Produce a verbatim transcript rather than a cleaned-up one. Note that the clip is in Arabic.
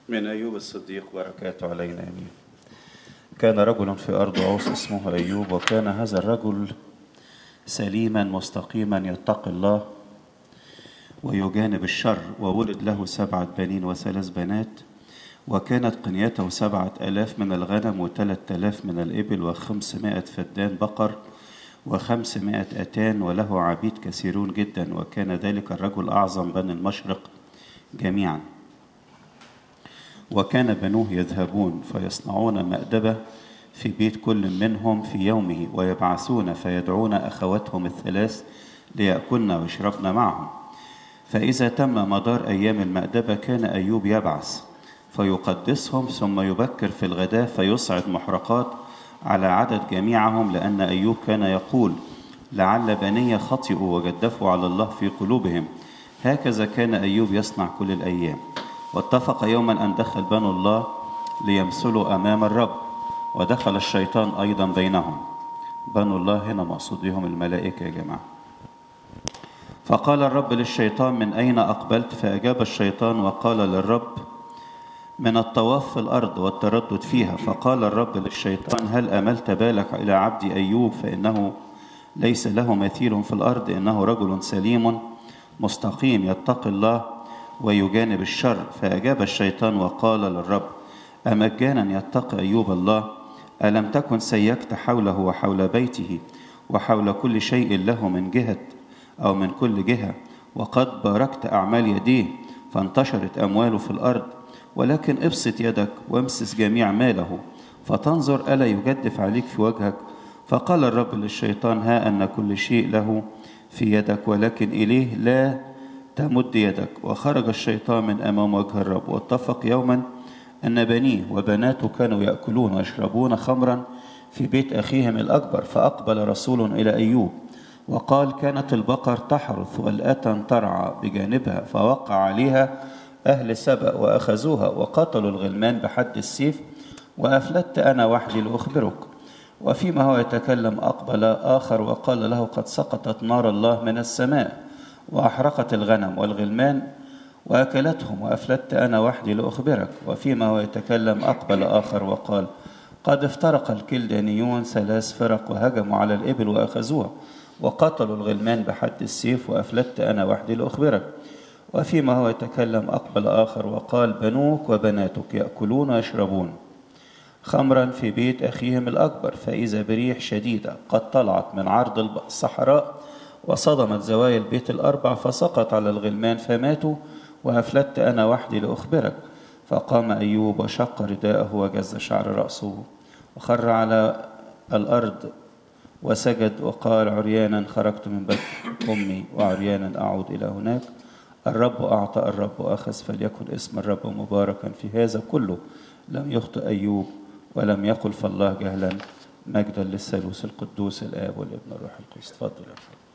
من أيوب الصديق بركاته علينا آمين. كان رجل في أرض عوص اسمه أيوب، وكان هذا الرجل سليما مستقيما يتقي الله ويجانب الشر، وولد له سبعة بنين وثلاث بنات، وكانت قنيته سبعة آلاف من الغنم وثلاثة آلاف من الإبل وخمسمائة فدان بقر وخمسمائة أتان، وله عبيد كثيرون جدا. وكان ذلك الرجل أعظم بني المشرق جميعا. وكان بنوه يذهبون فيصنعون مأدبة في بيت كل منهم في يومه، ويبعثون فيدعون أخواتهم الثلاث ليأكلن ويشربن معهم. فإذا تم مدار أيام المأدبة كان أيوب يبعث فيقدسهم، ثم يبكر في الغداء فيصعد محرقات على عدد جميعهم، لأن أيوب كان يقول: لعل بني خطئوا وجدفوا على الله في قلوبهم. هكذا كان أيوب يصنع كل الأيام. واتفق يوما أن دخل بنو الله ليمثلوا أمام الرب، ودخل الشيطان أيضا بينهم. بنو الله هنا مقصود بهم الملائكة يا جماعة. فقال الرب للشيطان: من أين أقبلت؟ فأجاب الشيطان وقال للرب: من الطواف في الأرض والتردد فيها. فقال الرب للشيطان: هل أملت بالك إلى عبدي أيوب؟ فإنه ليس له مثيل في الأرض، إنه رجل سليم مستقيم يتقي الله ويجانب الشر. فأجاب الشيطان وقال للرب: أمجانا يتقي أيوب الله؟ ألم تكن سيكت حوله وحول بيته وحول كل شيء له من جهة أو من كل جهة، وقد باركت أعمال يديه فانتشرت أمواله في الأرض؟ ولكن ابسط يدك وامسس جميع ماله فتنظر ألا يجدف عليك في وجهك. فقال الرب للشيطان: ها أن كل شيء له في يدك، ولكن إليه لا تمد يدك. وخرج الشيطان من أمام وجه الرب. واتفق يوما أن بنيه وبناته كانوا يأكلون ويشربون خمرا في بيت أخيهم الأكبر. فأقبل رسول إلى أيوب وقال: كانت البقر تحرث والأتن ترعى بجانبها، فوقع عليها أهل سبأ وأخذوها وقتلوا الغلمان بحد السيف، وأفلت أنا وحدي لأخبرك. وفيما هو يتكلم أقبل آخر وقال له: قد سقطت نار الله من السماء وأحرقت الغنم والغلمان وأكلتهم، وأفلت أنا وحدي لأخبرك. وفيما هو يتكلم أقبل آخر وقال: قد افترق الكلدانيون ثلاث فرق وهجموا على الإبل وأخذوها وقتلوا الغلمان بحد السيف، وأفلت أنا وحدي لأخبرك. وفيما هو يتكلم أقبل آخر وقال: بنوك وبناتك يأكلون ويشربون خمرا في بيت أخيهم الأكبر. فإذا بريح شديدة قد طلعت من عرض الصحراء وصدمت زوايا البيت الأربع، فسقط على الغلمان فماتوا، وأفلت أنا وحدي لأخبرك. فقام أيوب وشق رداءه وجز شعر رأسه وخر على الأرض وسجد وقال: عريانا خرجت من بيت أمي وعريانا أعود إلى هناك. الرب أعطى الرب أخذ، فليكن اسم الرب مباركا في هذا كله. لم يخطئ أيوب ولم يقل فالله جهلا. مجدا للثالوث القدوس الآب والابن والروح القدس. تفضل يا فندم.